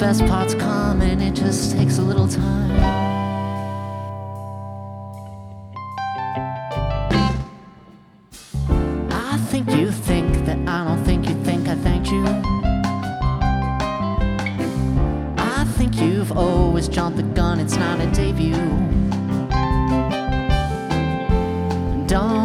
best part's coming, it just takes a little time. I think you think that I don't think you think I thanked you. I think you've always jumped the gun, it's not a debut. Don't